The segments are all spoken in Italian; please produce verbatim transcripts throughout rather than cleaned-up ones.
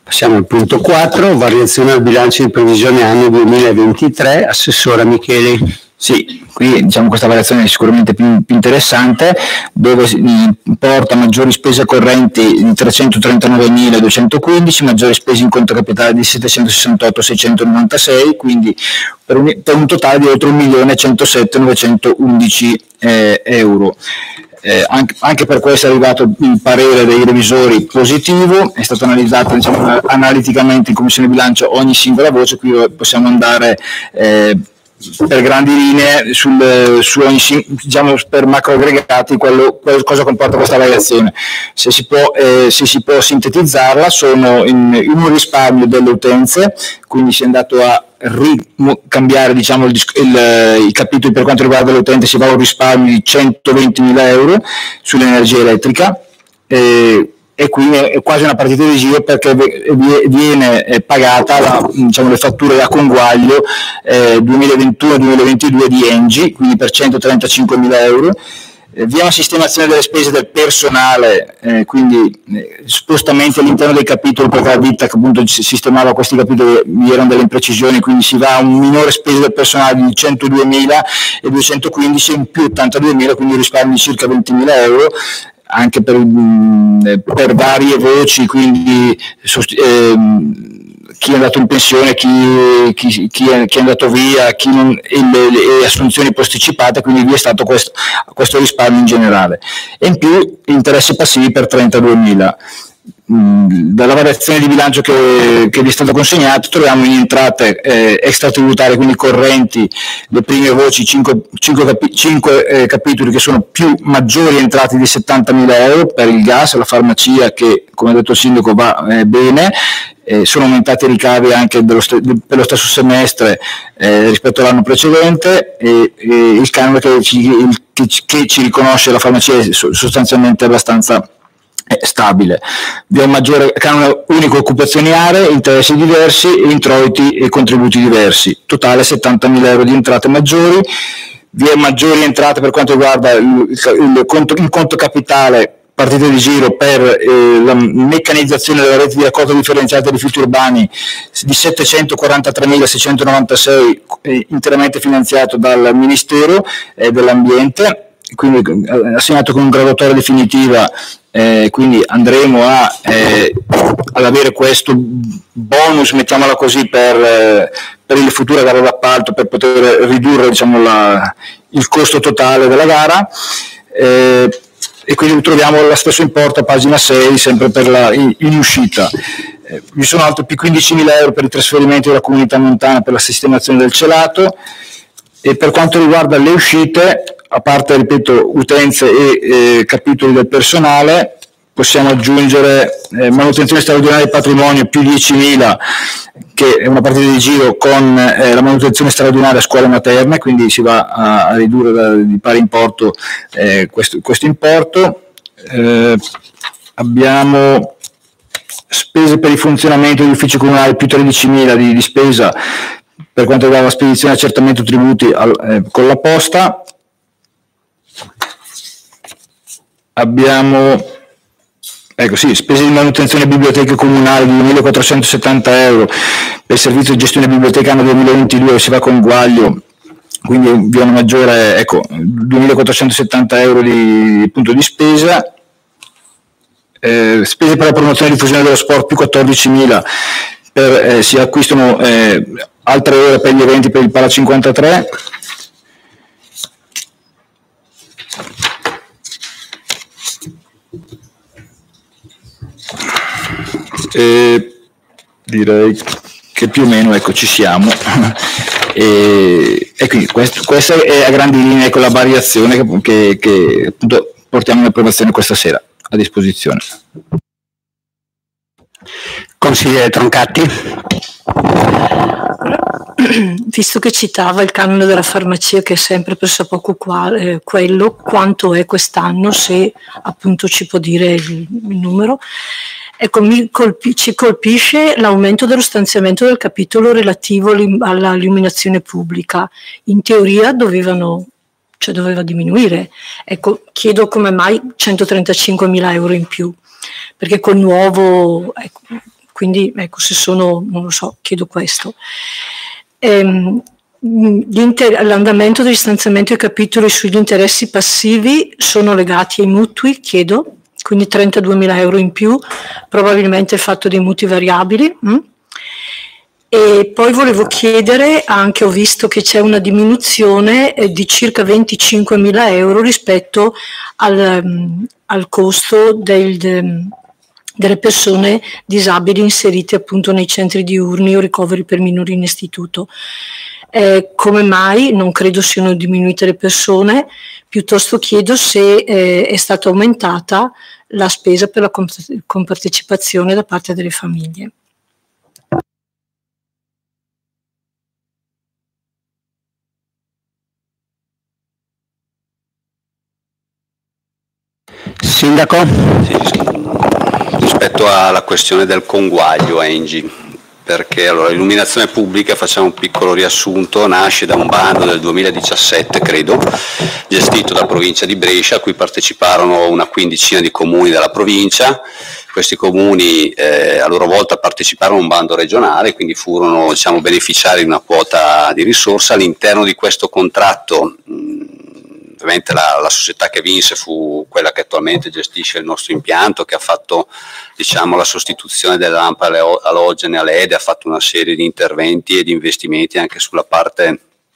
Passiamo al punto quattro, variazione del bilancio di previsione anno duemilaventitré. Assessore Micheli. Sì, qui diciamo questa variazione è sicuramente più, più interessante, dove porta maggiori spese correnti di trecentotrentanovanemiladuecentoquindici, maggiori spese in conto capitale di settecentosessantottomilaseicentonovantasei, quindi per un, per un totale di oltre un milione centosettemilanovecentoudici eh, euro. Eh, anche, anche per questo è arrivato il parere dei revisori positivo, è stato analizzato diciamo, analiticamente in Commissione Bilancio ogni singola voce, qui possiamo andare eh, per grandi linee sul, su ogni, diciamo per macro aggregati quello, quello, cosa comporta questa variazione. Se si può, eh, se si può sintetizzarla, sono in, in un risparmio delle utenze, quindi si è andato a ricambiare diciamo, il, il, i capitoli per quanto riguarda le utenze, si va a un risparmio di centoventimila euro sull'energia elettrica, eh, e quindi è quasi una partita di giro perché viene pagata la, diciamo, le fatture a conguaglio eh, duemilaventuno duemilaventidue di Engie, quindi per centotrentacinquemila euro. Eh, via una sistemazione delle spese del personale, eh, quindi eh, spostamenti all'interno dei capitoli, perché la ditta che appunto sistemava questi capitoli vi erano delle imprecisioni, quindi si va a un minore spesa del personale di centoduemiladuecentoquindici in più ottantaduemila, quindi un risparmio di circa ventimila euro, anche per, per varie voci, quindi eh, chi è andato in pensione, chi, chi, chi, è, chi è andato via, chi non, e le, le assunzioni posticipate, quindi vi è stato questo, questo risparmio in generale. E in più interessi passivi per trentaduemila. Dalla variazione di bilancio che, che vi è stato consegnato troviamo in entrate eh, extratributarie, quindi correnti, le prime voci, cinque eh, capitoli che sono più maggiori entrate di settantamila euro per il gas, la farmacia che come ha detto il sindaco va eh, bene, eh, sono aumentati i ricavi anche dello st- per lo stesso semestre eh, rispetto all'anno precedente, e, e il canone che ci, il, che, che ci riconosce la farmacia è sostanzialmente abbastanza stabile. Vi è un maggiore canone unico occupazioni aree, interessi diversi, introiti e contributi diversi, totale settantamila euro di entrate maggiori. Vi è maggiori entrate per quanto riguarda il, il, conto, il conto capitale, partite di giro per eh, la meccanizzazione della rete di raccolta differenziata dei rifiuti urbani di settecentoquarantatremilaseicentonovantasei, eh, interamente finanziato dal Ministero eh, dell'Ambiente, quindi eh, assegnato con un graduatoria definitiva. Eh, quindi andremo a, eh, ad avere questo bonus, mettiamola così, per, eh, per il futuro gara d'appalto, per poter ridurre diciamo, la, il costo totale della gara, eh, e quindi troviamo lo stesso importo a pagina sei, sempre per la, in, in uscita. Eh, vi sono altri più quindicimila euro per i trasferimenti della comunità montana per la sistemazione del celato, e per quanto riguarda le uscite, a parte, ripeto, utenze e eh, capitoli del personale, possiamo aggiungere eh, manutenzione straordinaria di patrimonio più diecimila, che è una partita di giro con eh, la manutenzione straordinaria a scuole materne, quindi si va a, a ridurre da, di pari importo eh, questo, questo importo. Eh, abbiamo spese per il funzionamento degli uffici comunali più tredicimila di, di spesa per quanto riguarda la spedizione e accertamento tributi al, eh, con la posta. Abbiamo ecco sì, spese di manutenzione biblioteche comunali di duemilaquattrocentosettanta euro, per il servizio di gestione biblioteca anno duemilaventidue si va con guaglio, quindi vi è una maggiore, ecco, duemilaquattrocentosettanta euro di punto di spesa. Eh, spese per la promozione e diffusione dello sport più quattordicimila, per, eh, si acquistano eh, altre ore per gli eventi per il Pala cinquantatré. E direi che più o meno ecco ci siamo e, e quindi questo, questa è a grandi linee con la variazione che, che, che appunto portiamo in approvazione questa sera a disposizione. Consigliere Troncatti. Visto che citava il canone della farmacia, che è sempre pressappoco qua, eh, quello, quanto è quest'anno, se appunto ci può dire il, il numero. Ecco, mi colpi, ci colpisce l'aumento dello stanziamento del capitolo relativo all'illuminazione pubblica. In teoria dovevano, cioè doveva diminuire. Ecco, chiedo come mai centotrentacinquemila euro in più, perché col nuovo, ecco, quindi ecco, se sono, non lo so, chiedo questo. Ehm, Inter- l'andamento degli stanziamenti ai capitoli sugli interessi passivi sono legati ai mutui, chiedo, quindi trentaduemila euro in più, probabilmente il fatto dei mutui variabili. Hm? E poi volevo chiedere, anche ho visto che c'è una diminuzione eh, di circa venticinquemila euro rispetto al, um, al costo del, de, delle persone disabili inserite appunto nei centri diurni o ricoveri per minori in istituto. Eh, come mai? Non credo siano diminuite le persone, piuttosto chiedo se eh, è stata aumentata la spesa per la compartecipazione da parte delle famiglie. Sindaco? Sì, sì. Rispetto alla questione del conguaglio Engi, perché allora l'illuminazione pubblica, facciamo un piccolo riassunto, nasce da un bando del duemiladiciassette credo, gestito dalla provincia di Brescia, a cui parteciparono una quindicina di comuni della provincia. Questi comuni eh, a loro volta parteciparono a un bando regionale, quindi furono, diciamo, beneficiari di una quota di risorse. All'interno di questo contratto mh, ovviamente la, la società che vinse fu quella che attualmente gestisce il nostro impianto, che ha fatto, diciamo, la sostituzione delle lampada alogene a L E D, ha fatto una serie di interventi e di investimenti anche sulla parte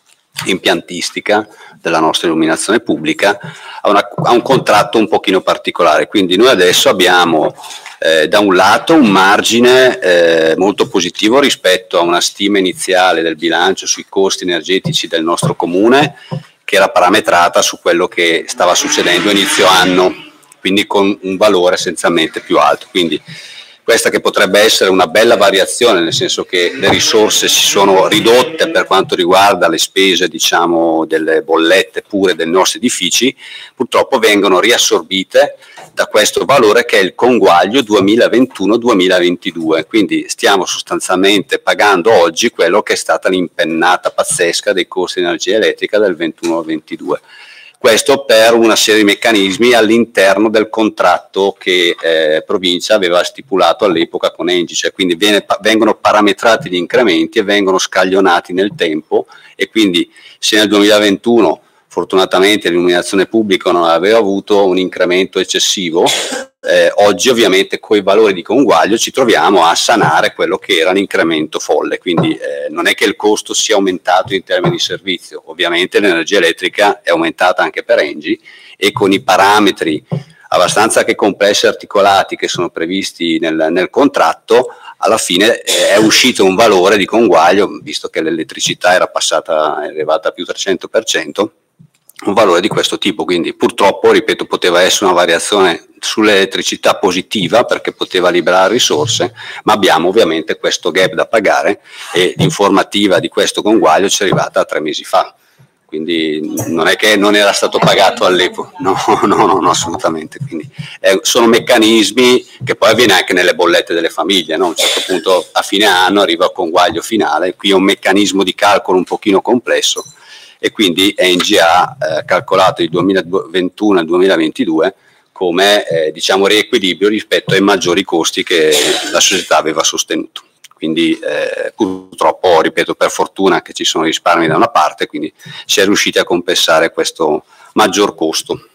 impiantistica della nostra illuminazione pubblica. Ha, una, ha un contratto un pochino particolare, quindi noi adesso abbiamo eh, da un lato un margine eh, molto positivo rispetto a una stima iniziale del bilancio sui costi energetici del nostro comune, che era parametrata su quello che stava succedendo a inizio anno, quindi con un valore essenzialmente più alto. Quindi questa che potrebbe essere una bella variazione, nel senso che le risorse si sono ridotte per quanto riguarda le spese, diciamo, delle bollette pure dei nostri edifici, purtroppo vengono riassorbite da questo valore che è il conguaglio duemilaventuno duemilaventidue, quindi stiamo sostanzialmente pagando oggi quello che è stata l'impennata pazzesca dei costi di energia elettrica del ventuno al ventidue. Questo per una serie di meccanismi all'interno del contratto che eh, provincia aveva stipulato all'epoca con Engi, cioè quindi viene, vengono parametrati gli incrementi e vengono scaglionati nel tempo, e quindi se nel duemilaventuno fortunatamente l'illuminazione pubblica non aveva avuto un incremento eccessivo, eh, oggi ovviamente coi valori di conguaglio ci troviamo a sanare quello che era l'incremento folle, quindi eh, non è che il costo sia aumentato in termini di servizio, ovviamente l'energia elettrica è aumentata anche per Engi, e con i parametri abbastanza che complessi e articolati che sono previsti nel, nel contratto, alla fine eh, è uscito un valore di conguaglio, visto che l'elettricità era passata, è arrivata a più trecento per cento, un valore di questo tipo. Quindi purtroppo, ripeto, poteva essere una variazione sull'elettricità positiva perché poteva liberare risorse, ma abbiamo ovviamente questo gap da pagare, e l'informativa di questo conguaglio ci è arrivata tre mesi fa, quindi non è che non era stato pagato all'epoca, no, no, no, no, assolutamente. Quindi eh, sono meccanismi che poi avviene anche nelle bollette delle famiglie, no? A un certo punto a fine anno arriva il conguaglio finale, qui è un meccanismo di calcolo un pochino complesso, e quindi Engi ha eh, calcolato il duemilaventuno al duemilaventidue come eh, diciamo riequilibrio rispetto ai maggiori costi che la società aveva sostenuto. Quindi eh, purtroppo, ripeto, per fortuna che ci sono risparmi da una parte, quindi si è riusciti a compensare questo maggior costo.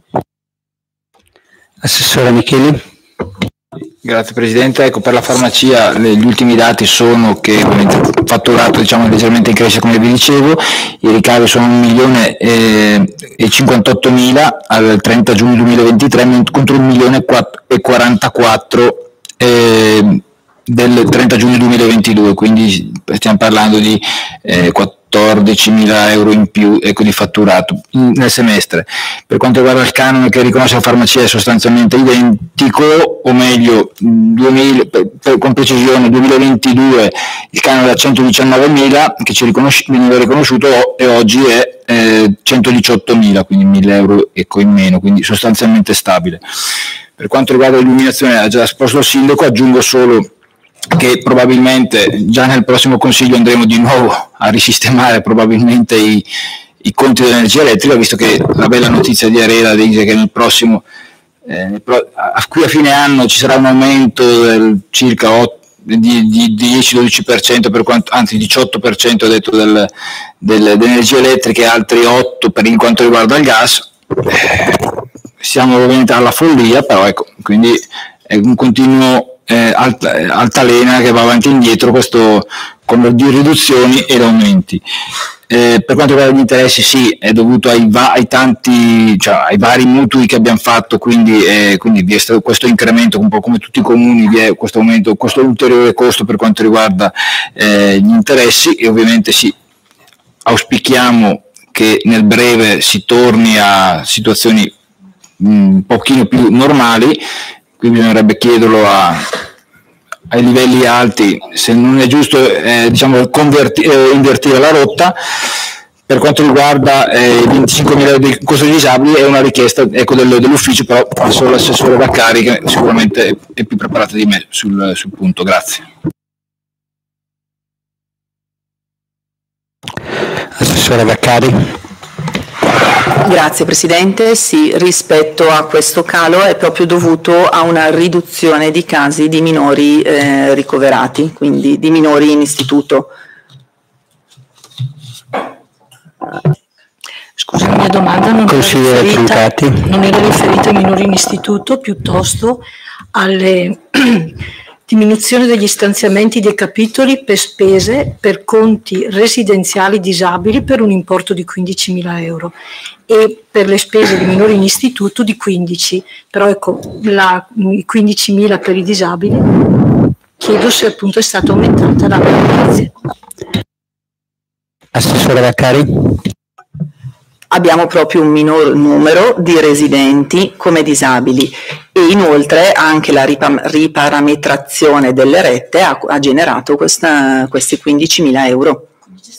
Assessore Micheli. Grazie Presidente. Ecco, per la farmacia gli ultimi dati sono che il fatturato, diciamo, è leggermente in crescita, come vi dicevo, i ricavi sono un milione e cinquantottomila al trenta giugno duemilaventitré contro un milione e quarantaquattro eh, del trenta giugno duemilaventidue, quindi stiamo parlando di eh, quattordicimila euro in più, ecco, di fatturato nel semestre. Per quanto riguarda il canone che riconosce la farmacia è sostanzialmente identico, o meglio, duemila, per, per, con precisione duemilaventidue il canone era centodiciannovemila che ci riconosci, veniva riconosciuto, e oggi è eh, centodiciottomila, quindi mille euro, ecco, in meno, quindi sostanzialmente stabile. Per quanto riguarda l'illuminazione, ha già esposto il sindaco, aggiungo solo che probabilmente già nel prossimo consiglio andremo di nuovo a risistemare probabilmente i, i conti dell'energia elettrica, visto che la bella notizia di Arera dice che nel prossimo, eh, nel pro, a, qui a fine anno ci sarà un aumento del circa di, di dieci dodici per cento, per quanto, anzi diciotto per cento ho detto del, del, dell'energia elettrica e altri otto per in quanto riguarda il gas. Siamo ovviamente alla follia, però ecco, quindi è un continuo eh, alta, altalena che va avanti e indietro, questo con di riduzioni ed aumenti. Eh, per quanto riguarda gli interessi, sì, è dovuto ai, va- ai tanti, cioè ai vari mutui che abbiamo fatto, quindi, eh, quindi vi è stato questo incremento, un po' come tutti i comuni, vi è questo aumento, questo ulteriore costo per quanto riguarda eh, gli interessi, e ovviamente sì, auspichiamo che nel breve si torni a situazioni mh, un pochino più normali, quindi bisognerebbe chiederlo a ai livelli alti, se non è giusto eh, diciamo converti- eh, invertire la rotta. Per quanto riguarda eh, i venticinquemila euro di costo dei disabili è una richiesta, ecco, del, dell'ufficio, però solo l'assessore Vaccari che sicuramente è, è più preparato di me sul, sul punto. Grazie. Assessore Vaccari. Grazie Presidente, sì, rispetto a questo calo è proprio dovuto a una riduzione di casi di minori eh, ricoverati, quindi di minori in istituto. Scusa, la mia domanda non era, riferita, non era riferita ai minori in istituto, piuttosto alle diminuzione degli stanziamenti dei capitoli per spese per conti residenziali disabili per un importo di quindicimila euro e per le spese di minori in istituto di quindici, però ecco, la, i quindicimila per i disabili, chiedo se appunto è stata aumentata la grazie. Assessore Vaccari. Abbiamo proprio un minor numero di residenti come disabili e inoltre anche la ripam- riparametrazione delle rette ha, ha generato questa, questi quindicimila euro.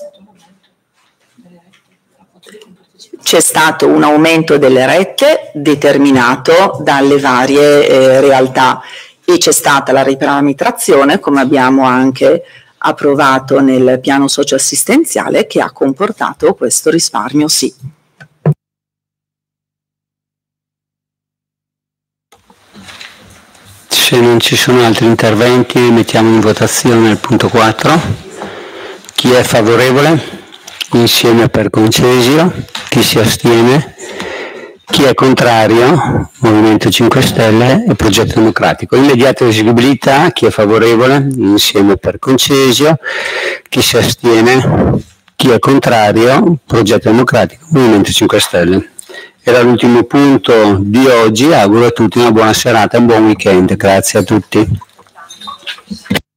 C'è stato un aumento delle rette determinato dalle varie eh, realtà e c'è stata la riparametrazione, come abbiamo anche approvato nel piano socioassistenziale, che ha comportato questo risparmio, sì. Se non ci sono altri interventi mettiamo in votazione il punto quattro. Chi è favorevole? Insieme per Concesio. Chi si astiene? Chi è contrario? Movimento cinque Stelle e Progetto Democratico. Immediata eseguibilità. Chi è favorevole? Insieme per Concesio. Chi si astiene? Chi è contrario? Progetto Democratico, Movimento cinque Stelle. Era l'ultimo punto di oggi, auguro a tutti una buona serata e un buon weekend, grazie a tutti.